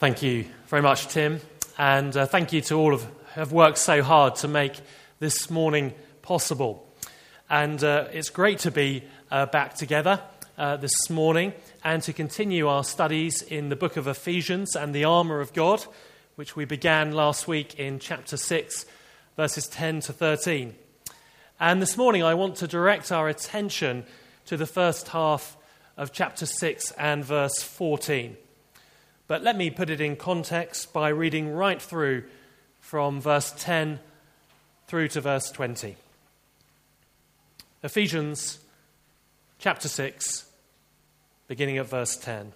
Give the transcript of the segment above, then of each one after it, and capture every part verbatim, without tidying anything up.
Thank you very much, Tim, and uh, thank you to all of who have worked so hard to make this morning possible. And uh, it's great to be uh, back together uh, this morning and to continue our studies in the book of Ephesians and the armour of God, which we began last week in chapter six, verses ten to thirteen. And this morning I want to direct our attention to the first half of chapter six and verse fourteen. But let me put it in context by reading right through from verse ten through to verse twenty. Ephesians chapter six, beginning at verse ten.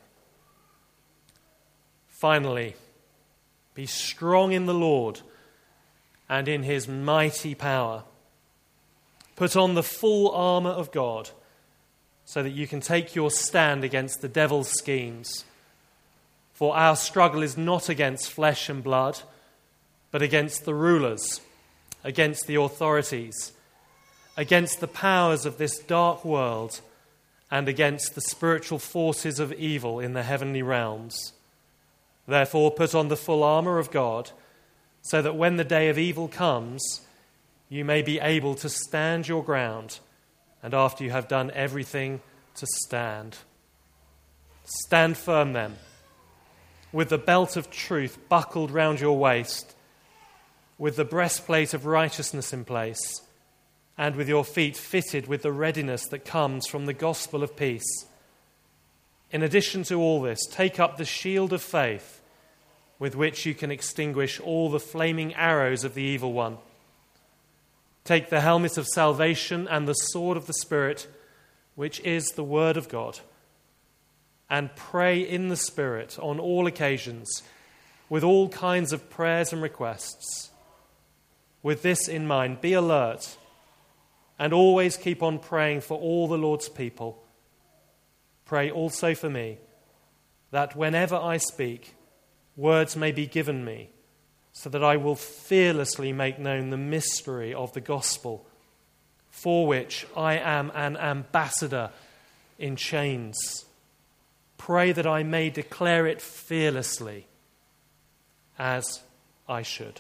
Finally, be strong in the Lord and in his mighty power. Put on the full armour of God so that you can take your stand against the devil's schemes. For our struggle is not against flesh and blood, but against the rulers, against the authorities, against the powers of this dark world, and against the spiritual forces of evil in the heavenly realms. Therefore, put on the full armour of God, so that when the day of evil comes, you may be able to stand your ground, and after you have done everything, to stand. Stand firm then, with the belt of truth buckled round your waist, with the breastplate of righteousness in place, and with your feet fitted with the readiness that comes from the gospel of peace. In addition to all this, take up the shield of faith, with which you can extinguish all the flaming arrows of the evil one. Take the helmet of salvation and the sword of the Spirit, which is the word of God, and pray in the Spirit on all occasions, with all kinds of prayers and requests. With this in mind, be alert, and always keep on praying for all the Lord's people. Pray also for me, that whenever I speak, words may be given me, so that I will fearlessly make known the mystery of the gospel, for which I am an ambassador in chains. Pray that I may declare it fearlessly, as I should.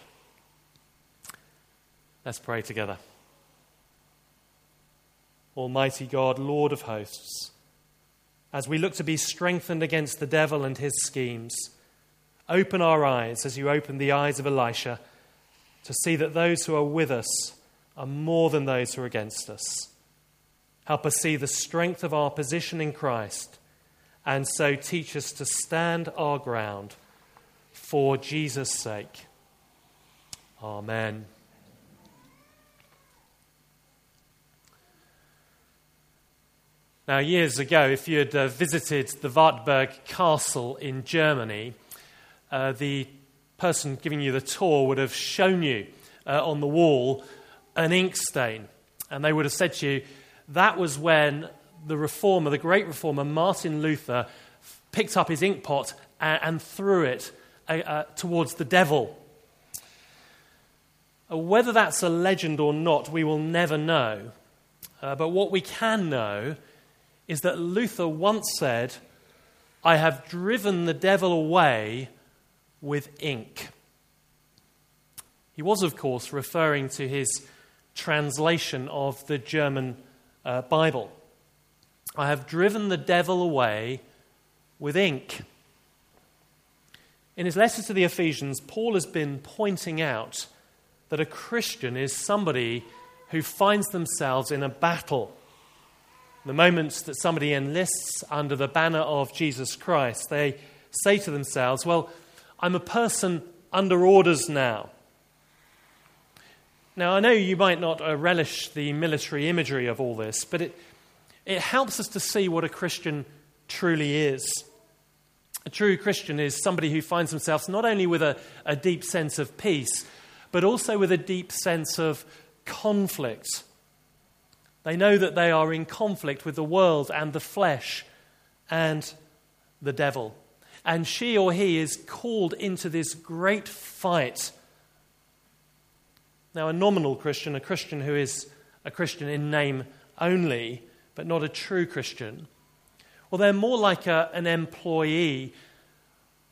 Let's pray together. Almighty God, Lord of hosts, as we look to be strengthened against the devil and his schemes, open our eyes as you opened the eyes of Elisha to see that those who are with us are more than those who are against us. Help us see the strength of our position in Christ, and so teach us to stand our ground for Jesus' sake. Amen. Now, years ago, if you had uh, visited the Wartburg Castle in Germany, uh, the person giving you the tour would have shown you uh, on the wall an ink stain. And they would have said to you, that was when the reformer, the great reformer, Martin Luther, picked up his inkpot and, and threw it uh, uh, towards the devil. Uh, whether that's a legend or not, we will never know. Uh, but what we can know is that Luther once said, I have driven the devil away with ink. He was, of course, referring to his translation of the German uh, Bible. I have driven the devil away with ink. In his letter to the Ephesians, Paul has been pointing out that a Christian is somebody who finds themselves in a battle. The moment that somebody enlists under the banner of Jesus Christ, they say to themselves, well, I'm a person under orders now. Now, I know you might not uh, relish the military imagery of all this, but it, it helps us to see what a Christian truly is. A true Christian is somebody who finds themselves not only with a, a deep sense of peace, but also with a deep sense of conflict. They know that they are in conflict with the world and the flesh and the devil. And she or he is called into this great fight. Now, a nominal Christian, a Christian who is a Christian in name only, but not a true Christian, well, they're more like a, an employee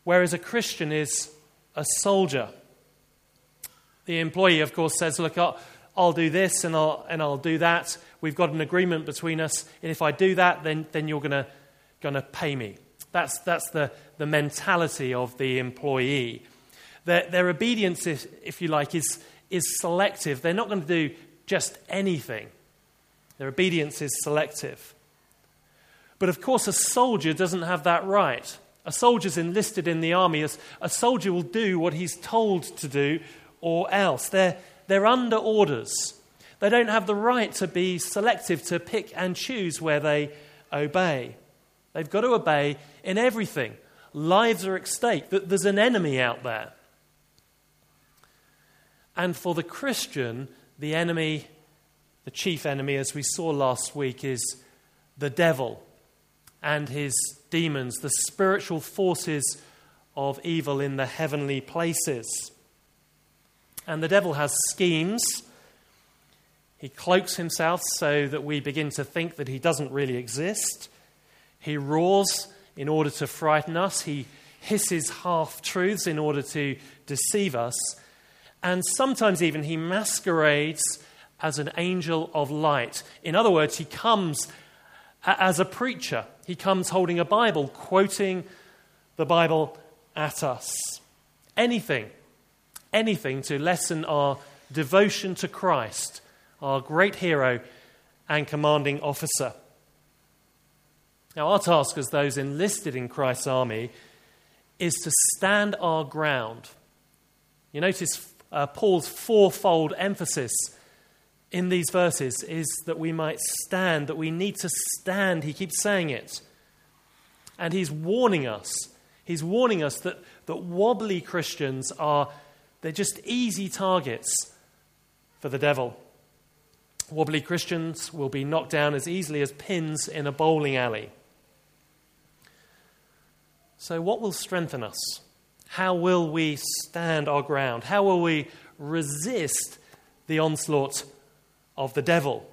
whereas a Christian is a soldier. The employee, of course, says, look, I'll, I'll do this and I'll, and I'll do that. We've got an agreement between us, and if I do that, then, then you're going to pay me. That's, that's the, the mentality of the employee. Their, their obedience, if, if you like, is, is selective. They're not going to do just anything. Their obedience is selective. But of course, a soldier doesn't have that right. A soldier's enlisted in the army. A soldier will do what he's told to do or else. They're, they're under orders. They don't have the right to be selective, to pick and choose where they obey. They've got to obey in everything. Lives are at stake. There's an enemy out there. And for the Christian, the enemy, the chief enemy, as we saw last week, is the devil and his demons, the spiritual forces of evil in the heavenly places. And the devil has schemes. He cloaks himself so that we begin to think that he doesn't really exist. He roars in order to frighten us. He hisses half-truths in order to deceive us. And sometimes even he masquerades as an angel of light. In other words, he comes as a preacher. He comes holding a Bible, quoting the Bible at us. Anything, anything to lessen our devotion to Christ, our great hero and commanding officer. Now, our task as those enlisted in Christ's army is to stand our ground. You notice uh, Paul's fourfold emphasis in these verses is that we might stand, that we need to stand. He keeps saying it. And he's warning us. He's warning us that, that wobbly Christians are, they're just easy targets for the devil. Wobbly Christians will be knocked down as easily as pins in a bowling alley. So what will strengthen us? How will we stand our ground? How will we resist the onslaught of the devil?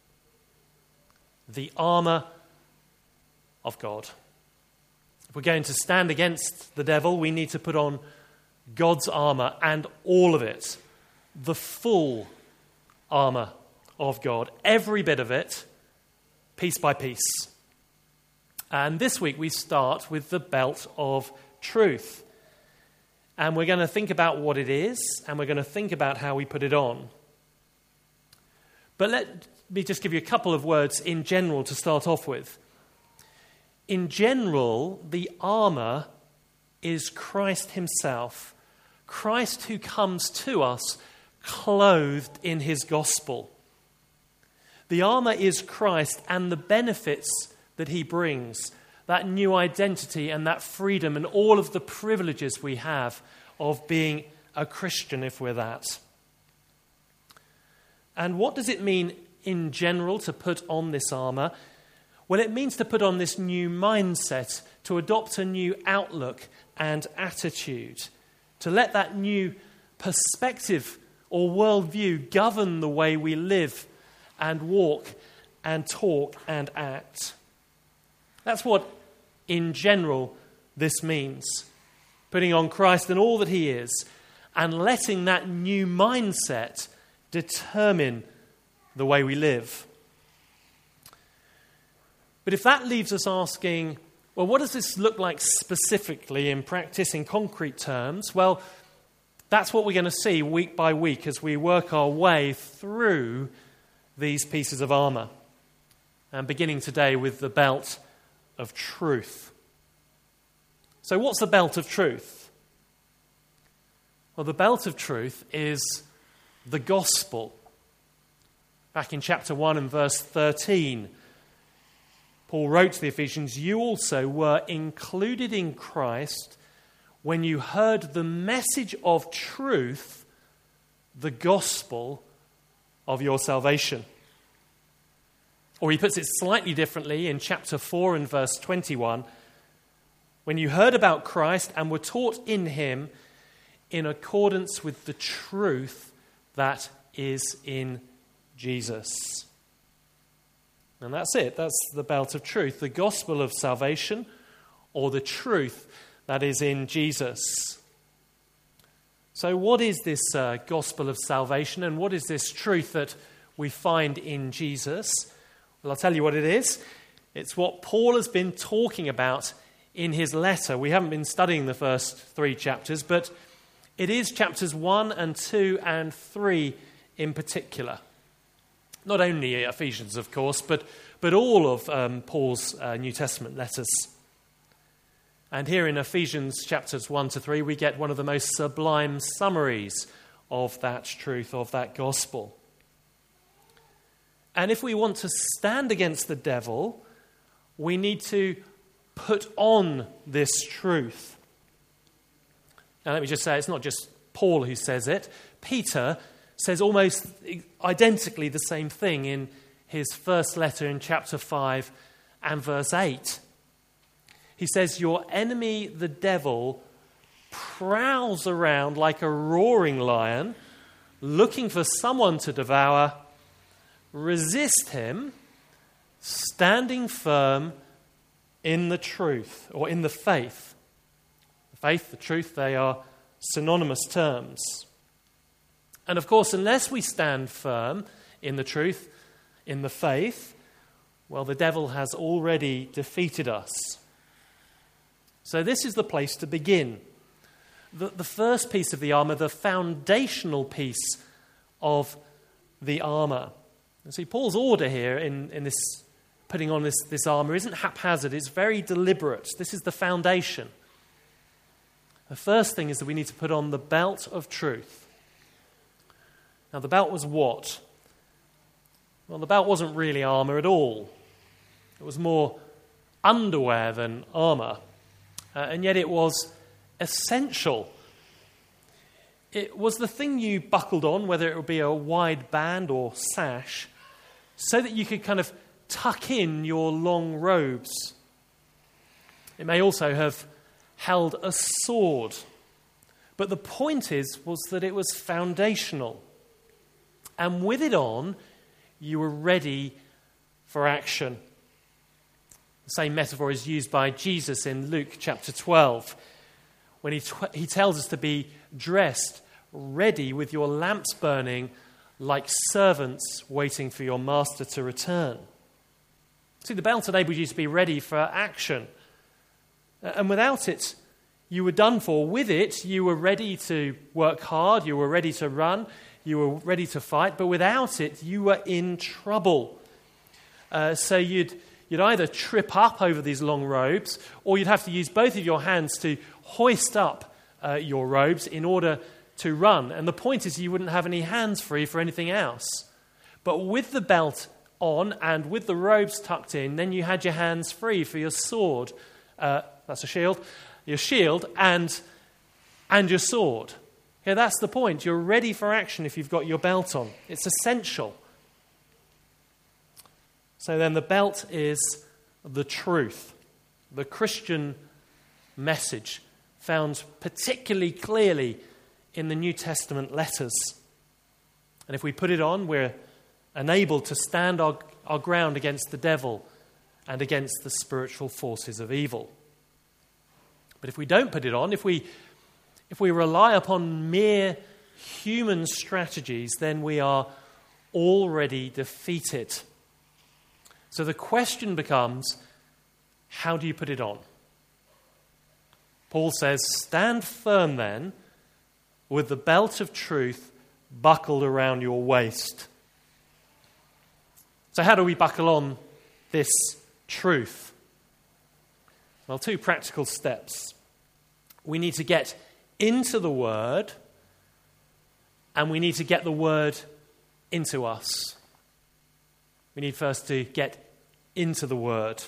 The armor of God. If we're going to stand against the devil, we need to put on God's armor and all of it. The full armor of God. Every bit of it, piece by piece. And this week we start with the belt of truth. And we're going to think about what it is, and we're going to think about how we put it on. But let me just give you a couple of words in general to start off with. In general, the armor is Christ himself. Christ who comes to us clothed in his gospel. The armor is Christ and the benefits that he brings, that new identity and that freedom and all of the privileges we have of being a Christian if we're that. And what does it mean in general to put on this armor? Well, it means to put on this new mindset, to adopt a new outlook and attitude, to let that new perspective or worldview govern the way we live and walk and talk and act. That's what, in general, this means. Putting on Christ and all that he is, and letting that new mindset determine the way we live. But if that leaves us asking, well, what does this look like specifically in practice, in concrete terms? Well, that's what we're going to see week by week as we work our way through these pieces of armor. And beginning today with the belt of truth. So what's the belt of truth? Well, the belt of truth is the gospel. Back in chapter one and verse thirteen, Paul wrote to the Ephesians, "You also were included in Christ when you heard the message of truth, the gospel of your salvation." Or he puts it slightly differently in chapter four and verse twenty-one. When you heard about Christ and were taught in him in accordance with the truth that is in Jesus. And that's it. That's the belt of truth. The gospel of salvation, or the truth that is in Jesus. So what is this uh, gospel of salvation, and what is this truth that we find in Jesus? Well, I'll tell you what it is. It's what Paul has been talking about in his letter. We haven't been studying the first three chapters, but it is chapters one and two and three in particular. Not only Ephesians, of course, but, but all of um, Paul's uh, New Testament letters. And here in Ephesians chapters one to three, we get one of the most sublime summaries of that truth, of that gospel. And if we want to stand against the devil, we need to put on this truth. Now let me just say, it's not just Paul who says it. Peter says almost identically the same thing in his first letter in chapter five and verse eight. He says, your enemy, the devil, prowls around like a roaring lion, looking for someone to devour. Resist him, standing firm in the truth, or in the faith. The faith, the truth, they are synonymous terms. And of course, unless we stand firm in the truth, in the faith, well, the devil has already defeated us. So this is the place to begin. The, the first piece of the armor, the foundational piece of the armor. And see, Paul's order here in, in this putting on this, this armor isn't haphazard, it's very deliberate. This is the foundation. The first thing is that we need to put on the belt of truth. Now, the belt was what? Well, the belt wasn't really armor at all. It was more underwear than armor. Uh, and yet it was essential. It was the thing you buckled on, whether it would be a wide band or sash, so that you could kind of tuck in your long robes. It may also have held a sword. But the point is, was that it was foundational. And with it on, you were ready for action. The same metaphor is used by Jesus in Luke chapter twelve, when he, tw- he tells us to be dressed, ready with your lamps burning, like servants waiting for your master to return. See, the belt enabled you to be ready for action. And without it, you were done for. With it, you were ready to work hard, you were ready to run, you were ready to fight. But without it, you were in trouble. Uh, so you'd, you'd either trip up over these long robes, or you'd have to use both of your hands to hoist up uh, your robes in order to run. And the point is, you wouldn't have any hands free for anything else. But with the belt on and with the robes tucked in, then you had your hands free for your sword. Uh, that's a shield. Your shield and, and your sword. Yeah, that's the point. You're ready for action if you've got your belt on. It's essential. So then the belt is the truth, the Christian message, found particularly clearly in the New Testament letters. And if we put it on, we're enabled to stand our, our ground against the devil and against the spiritual forces of evil. But if we don't put it on, if we if we rely upon mere human strategies, then we are already defeated. So the question becomes, how do you put it on? Paul says, stand firm then, with the belt of truth buckled around your waist. So how do we buckle on this truth? Well, two practical steps. We need to get into the Word, and we need to get the Word into us. We need first to get into the Word.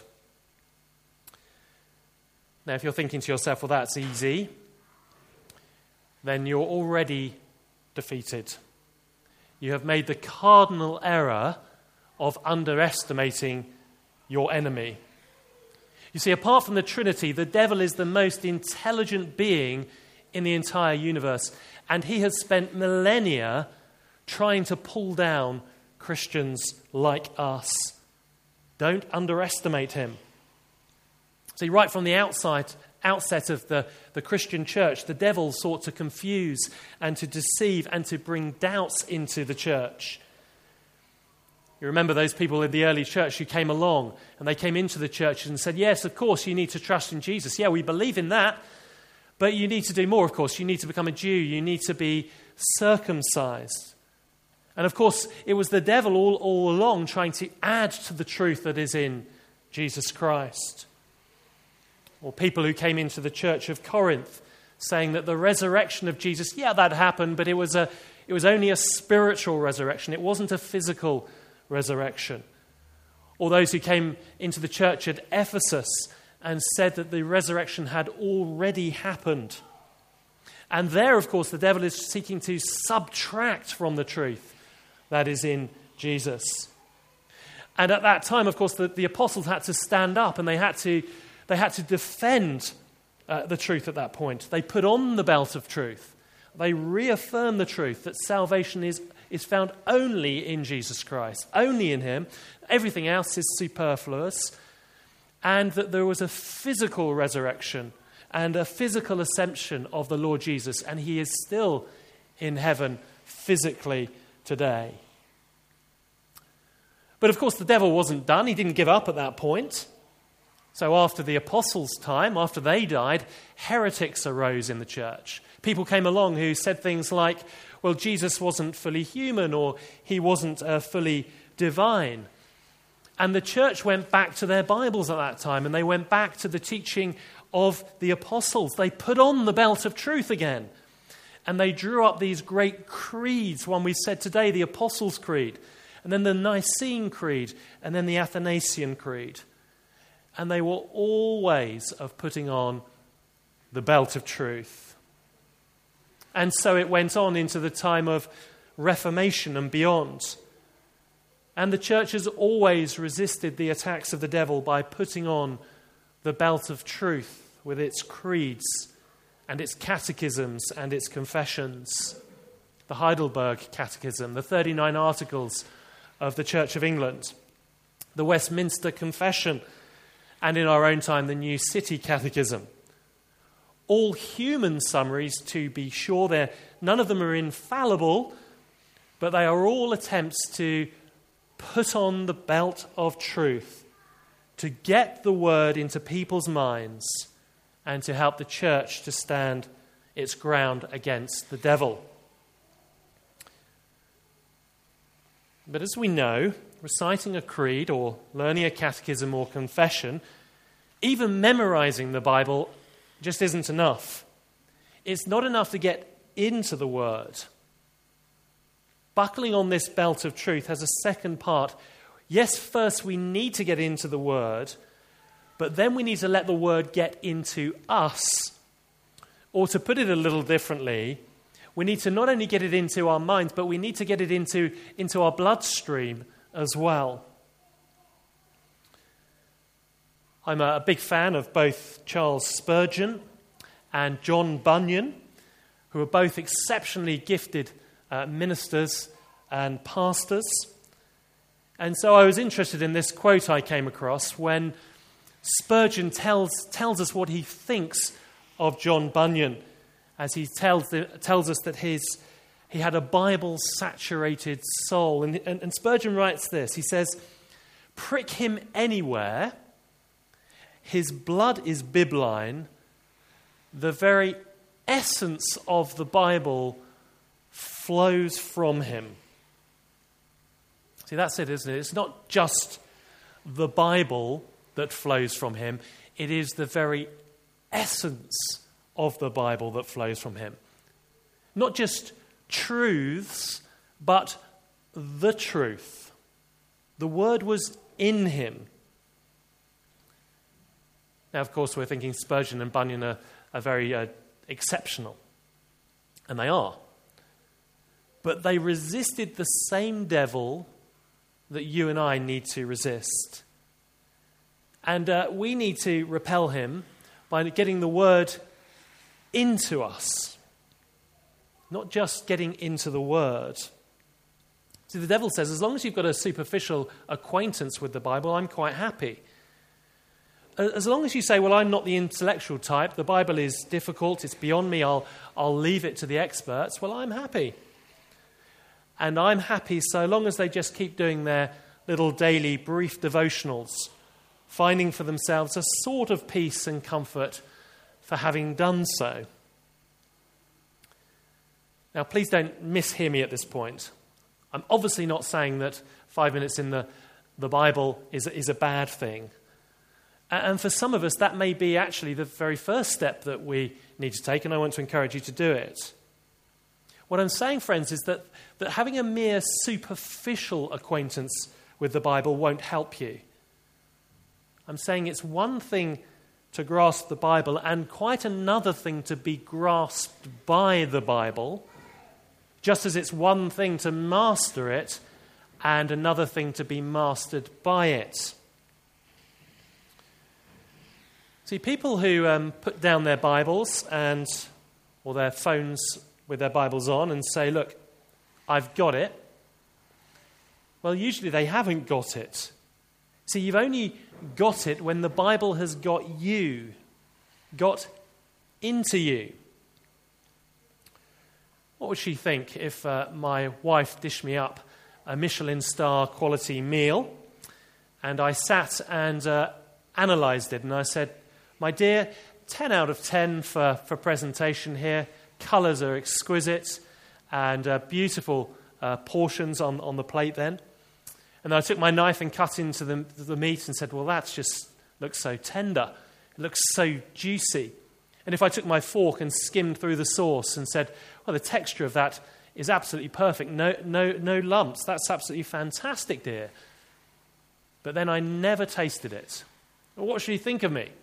Now, if you're thinking to yourself, well, that's easy, then you're already defeated. You have made the cardinal error of underestimating your enemy. You see, apart from the Trinity, the devil is the most intelligent being in the entire universe, and he has spent millennia trying to pull down Christians like us. Don't underestimate him. See, right from the outside, outset of the, the Christian church, the devil sought to confuse and to deceive and to bring doubts into the church. You remember those people in the early church who came along and they came into the church and said, yes, of course, you need to trust in Jesus. Yeah, we believe in that, but you need to do more, of course. You need to become a Jew. You need to be circumcised. And of course, it was the devil all, all along trying to add to the truth that is in Jesus Christ. Or people who came into the church of Corinth saying that the resurrection of Jesus, yeah, that happened, but it was a, it was only a spiritual resurrection. It wasn't a physical resurrection. Or those who came into the church at Ephesus and said that the resurrection had already happened. And there, of course, the devil is seeking to subtract from the truth that is in Jesus. And at that time, of course, the, the apostles had to stand up and they had to, they had to defend uh, the truth at that point. They put on the belt of truth. They reaffirm the truth that salvation is is found only in Jesus Christ, only in him. Everything else is superfluous. And that there was a physical resurrection and a physical ascension of the Lord Jesus, and he is still in heaven physically today. But of course, the devil wasn't done. He didn't give up at that point. So after the apostles' time, after they died, heretics arose in the church. People came along who said things like, well, Jesus wasn't fully human, or he wasn't uh, fully divine. And the church went back to their Bibles at that time, and they went back to the teaching of the apostles. They put on the belt of truth again, and they drew up these great creeds, one we said today, the Apostles' Creed, and then the Nicene Creed, and then the Athanasian Creed. And they were all ways of putting on the belt of truth. And so it went on into the time of Reformation and beyond. And the church has always resisted the attacks of the devil by putting on the belt of truth with its creeds and its catechisms and its confessions. The Heidelberg Catechism, the thirty-nine Articles of the Church of England, the Westminster Confession, and in our own time, the New City Catechism. All human summaries, to be sure. They're, none of them are infallible, but they are all attempts to put on the belt of truth, to get the word into people's minds, and to help the church to stand its ground against the devil. But as we know, reciting a creed or learning a catechism or confession, even memorizing the Bible just isn't enough. It's not enough to get into the word. Buckling on this belt of truth has a second part. Yes, first we need to get into the word, but then we need to let the word get into us. Or to put it a little differently, we need to not only get it into our minds, but we need to get it into, into our bloodstream as well. I'm a big fan of both Charles Spurgeon and John Bunyan, who are both exceptionally gifted uh, ministers and pastors. And so I was interested in this quote I came across when Spurgeon tells, tells us what he thinks of John Bunyan, as he tells, the, tells us that his, he had a Bible-saturated soul. And, and, and Spurgeon writes this, he says, "Prick him anywhere, his blood is bibline, the very essence of the Bible flows from him." See, that's it, isn't it? It's not just the Bible that flows from him. It is the very essence of the Bible that flows from him. Not just truths, but the truth. The word was in him. Now, of course, we're thinking Spurgeon and Bunyan are, are very uh, exceptional. And they are. But they resisted the same devil that you and I need to resist. And uh, we need to repel him by getting the word into us. Not just getting into the word. See, the devil says, as long as you've got a superficial acquaintance with the Bible, I'm quite happy. as long as you say, well, I'm not the intellectual type, the Bible is difficult, it's beyond me, I'll, I'll leave it to the experts, well, I'm happy. And I'm happy so long as they just keep doing their little daily brief devotionals, finding for themselves a sort of peace and comfort for having done so. Now, please don't mishear me at this point. I'm obviously not saying that five minutes in the, the Bible is, is a bad thing. And for some of us, that may be actually the very first step that we need to take, and I want to encourage you to do it. What I'm saying, friends, is that, that having a mere superficial acquaintance with the Bible won't help you. I'm saying it's one thing to grasp the Bible and quite another thing to be grasped by the Bible, just as it's one thing to master it and another thing to be mastered by it. See, people who um, put down their Bibles and or their phones with their Bibles on and say, look, I've got it. Well, usually they haven't got it. See, you've only got it when the Bible has got you, got into you. What would she think if uh, my wife dished me up a Michelin star quality meal and I sat and uh, analysed it and I said, my dear, ten out of ten for, for presentation here. Colours are exquisite and uh, beautiful uh, portions on, on the plate then. And then I took my knife and cut into the, the meat and said, well, that just looks so tender. It looks so juicy. And if I took my fork and skimmed through the sauce and said, well, the texture of that is absolutely perfect. No, no, no lumps. That's absolutely fantastic, dear. But then I never tasted it. Well, what should you think of me?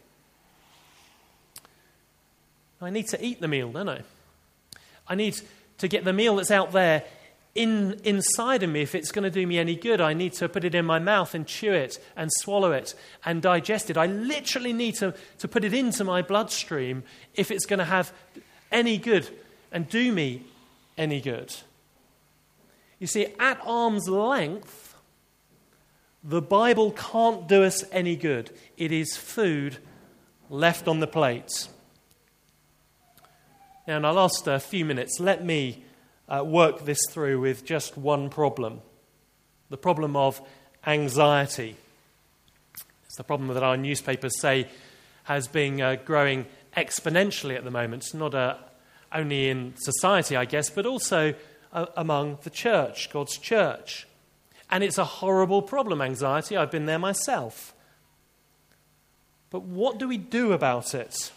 I need to eat the meal, don't I? I need to get the meal that's out there in inside of me. If it's going to do me any good, I need to put it in my mouth and chew it and swallow it and digest it. I literally need to, to put it into my bloodstream if it's going to have any good and do me any good. You see, at arm's length, the Bible can't do us any good. It is food left on the plate. Now, in our last uh, few minutes, let me uh, work this through with just one problem. The problem of anxiety. It's the problem that our newspapers say has been uh, growing exponentially at the moment, not uh, only in society, I guess, but also uh, among the church, God's church. And it's a horrible problem, anxiety. I've been there myself. But what do we do about it?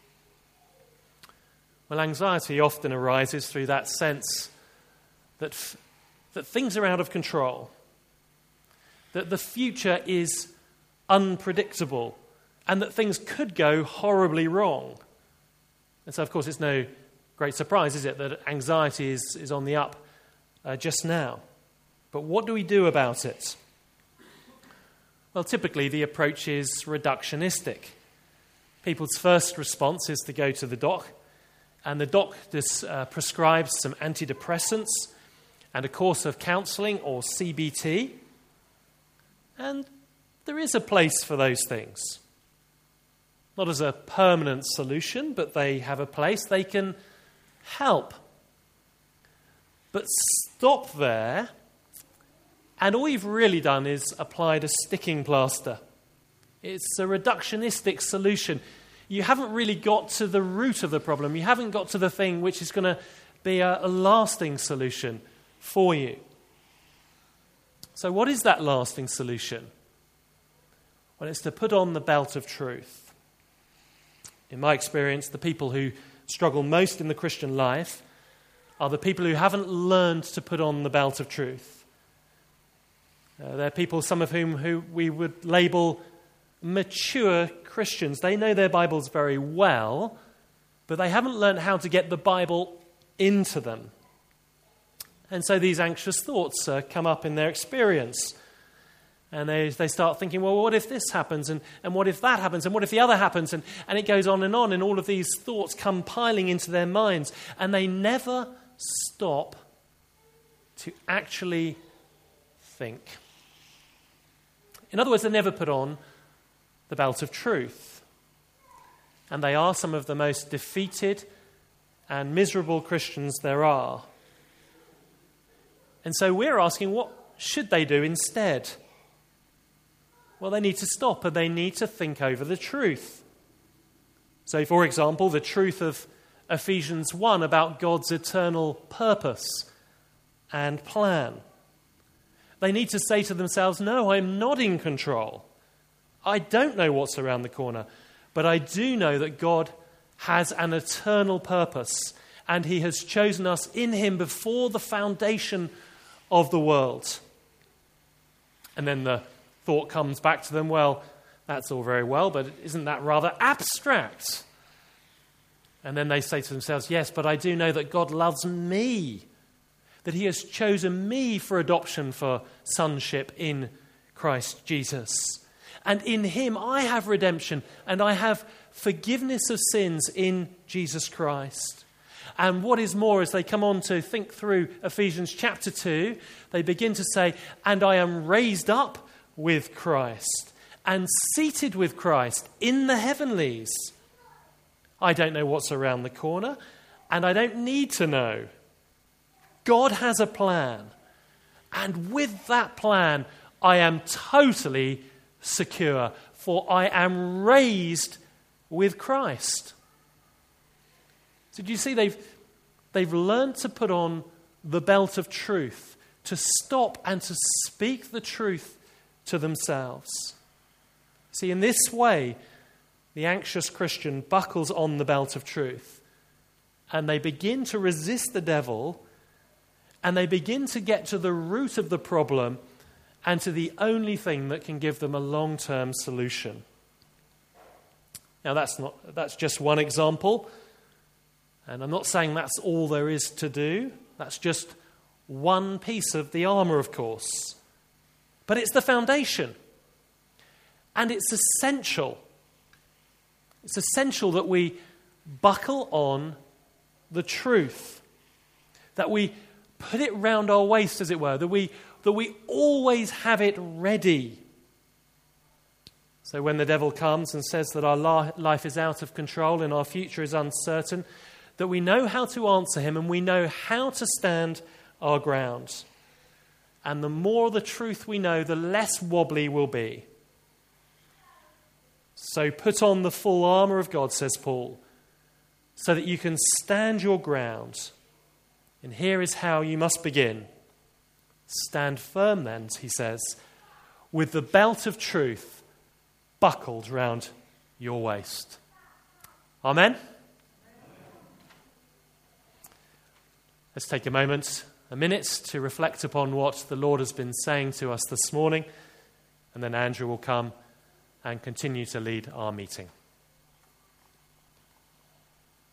Well, anxiety often arises through that sense that, f- that things are out of control, that the future is unpredictable, and that things could go horribly wrong. And so, of course, it's no great surprise, is it, that anxiety is, is on the up uh, just now. But what do we do about it? Well, typically the approach is reductionistic. People's first response is to go to the doc, and the doc dis, uh, prescribes some antidepressants and a course of counselling or C B T. And there is a place for those things. Not as a permanent solution, but they have a place. They can help. But stop there, and all you've really done is applied a sticking plaster. It's a reductionistic solution. You haven't really got to the root of the problem. You haven't got to the thing which is going to be a, a lasting solution for you. So what is that lasting solution? Well, it's to put on the belt of truth. In my experience, the people who struggle most in the Christian life are the people who haven't learned to put on the belt of truth. Uh, they're people, some of whom who we would label mature Christians. They know their Bibles very well, but they haven't learned how to get the Bible into them. And so these anxious thoughts uh, come up in their experience. And they, they start thinking, well, what if this happens? And, and what if that happens? And what if the other happens? And, and it goes on and on. And all of these thoughts come piling into their minds. And they never stop to actually think. In other words, they never put on the belt of truth. And they are some of the most defeated and miserable Christians there are. And so we're asking, what should they do instead? Well, they need to stop and they need to think over the truth. So, for example, the truth of Ephesians one about God's eternal purpose and plan. They need to say to themselves, no, I'm not in control. I don't know what's around the corner, but I do know that God has an eternal purpose and he has chosen us in him before the foundation of the world. And then the thought comes back to them, well, that's all very well, but isn't that rather abstract? And then they say to themselves, yes, but I do know that God loves me, that he has chosen me for adoption for sonship in Christ Jesus. And in him I have redemption and I have forgiveness of sins in Jesus Christ. And what is more, as they come on to think through Ephesians chapter two, they begin to say, and I am raised up with Christ and seated with Christ in the heavenlies. I don't know what's around the corner, and I don't need to know. God has a plan, and with that plan, I am totally secure, for I am raised with Christ. So do you see, they've, they've learned to put on the belt of truth, to stop and to speak the truth to themselves. See, in this way, the anxious Christian buckles on the belt of truth and they begin to resist the devil and they begin to get to the root of the problem and to the only thing that can give them a long-term solution. Now, that's not that's just one example, and I'm not saying that's all there is to do. That's just one piece of the armor, of course. But it's the foundation. And it's essential. It's essential that we buckle on the truth. That we put it round our waist, as it were. That we, that we always have it ready. So when the devil comes and says that our life is out of control and our future is uncertain, that we know how to answer him and we know how to stand our ground. And the more the truth we know, the less wobbly we'll be. So put on the full armor of God, says Paul, so that you can stand your ground. And here is how you must begin. Stand firm then, he says, with the belt of truth buckled round your waist. Amen? Let's take a moment, a minute, to reflect upon what the Lord has been saying to us this morning, and then Andrew will come and continue to lead our meeting.